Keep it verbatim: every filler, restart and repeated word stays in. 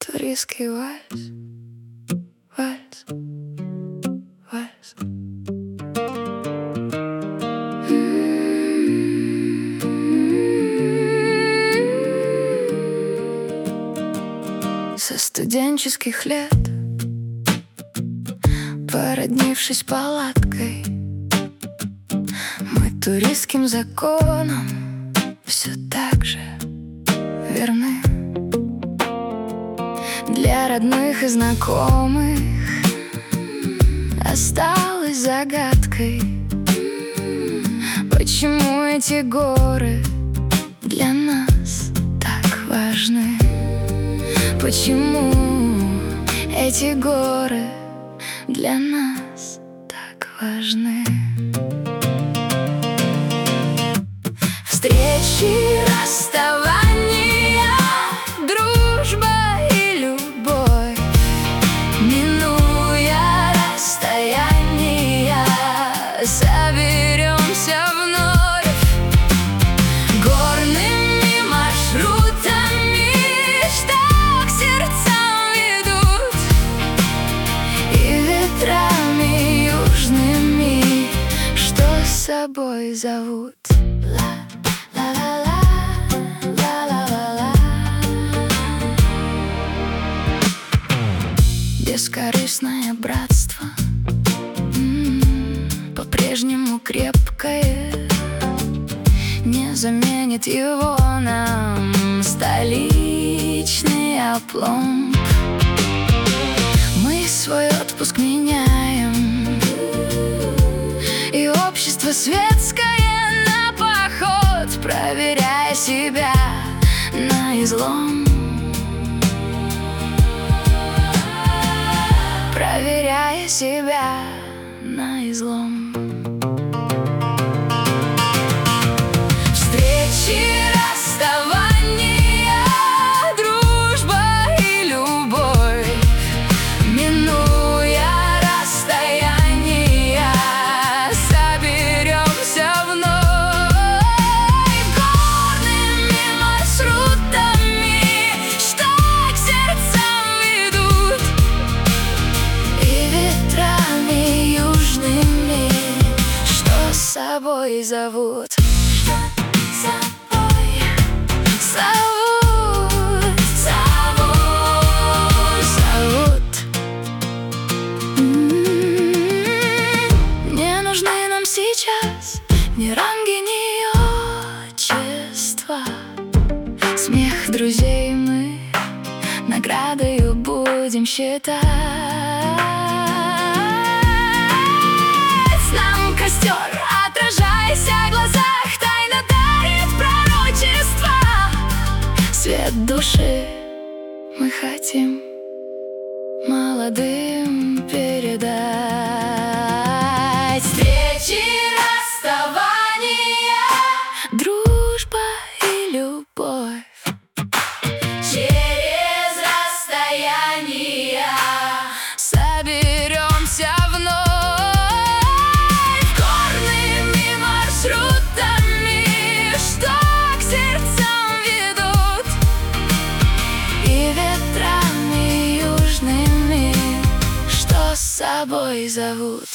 Туристский вальс, вальс, вальс. Со студенческих лет, породнившись палаткой, мы туристским законам все так же верны. Для родных и знакомых осталось загадкой, почему эти горы для нас так важны. Почему эти горы для нас так важны. Встречи, расставания, дружба и любовь, минуя расстояния, соберемся вновь горными маршрутами, что к сердцам ведут, и ветрами южными, что с собой зовут. Бескорыстное братство, м-м, по-прежнему крепкое, не заменит его нам столичный опломб. Мы свой отпуск меняем, и общество светское на поход, проверяя себя на излом. Проверяя себя на излом. Встречи, расставания, дружба и любовь, минуя расстояния, соберемся вновь горными маршрутами, что к сердцам ведут, и ветрами южными, что с собой зовут. Что собой зовут, зовут, зовут. М-м-м. Не нужны нам сейчас ни ранги, ни отчества. Смех друзей мы наградою будем считать. Нам костер, отражайся в глазах, тайна дарит пророчество. Свет души мы хотим молодым передать. Встречи, расставания, дружба и любовь, через расстояние соберемся вновь горными маршрутами, что к сердцам ведут, и ветрами южными, что с собой зовут.